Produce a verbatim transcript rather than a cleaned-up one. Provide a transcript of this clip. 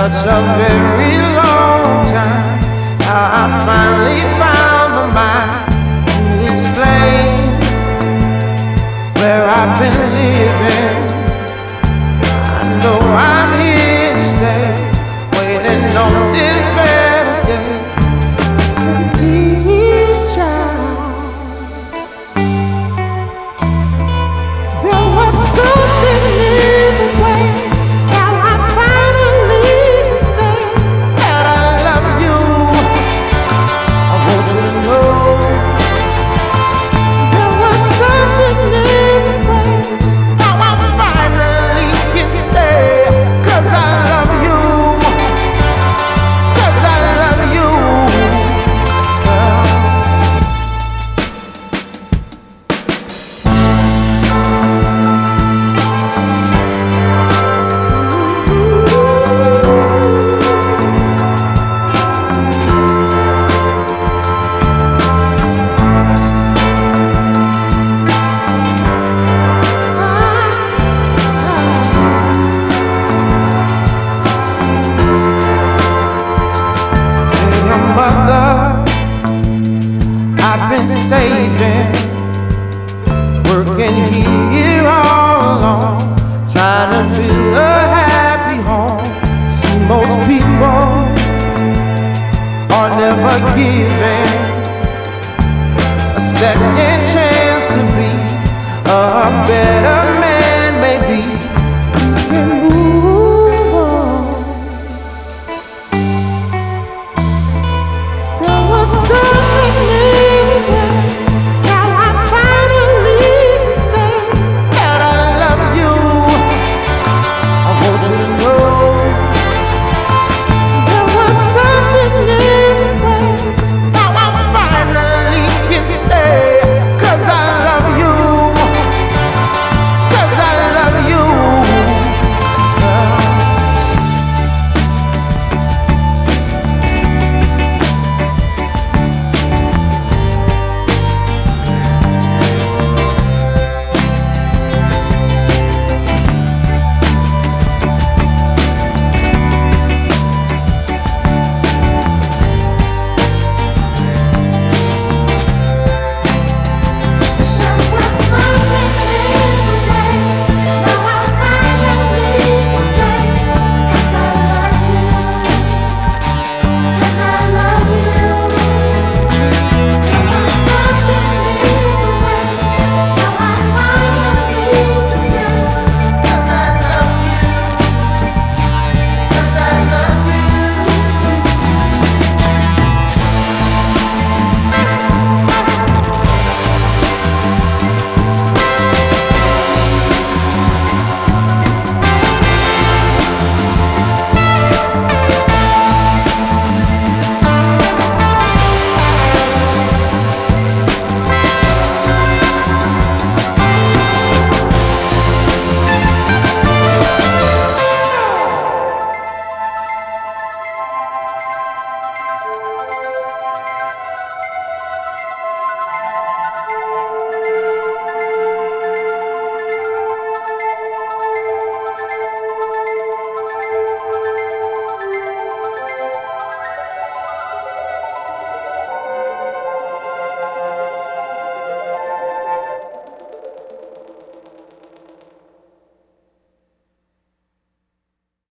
such a very long time. Now I finally found the mind to explain where I've been living. I know I'm here to stay, waiting on this better day. So please, child, there was something in the way. Now I finally can say that I love you. I want you to know there was something in the way. Now I finally can stay, 'cause I love you, 'cause I love you. Your mother, I've been saving, working here all along, trying to build a happy home. See, most people are never giving.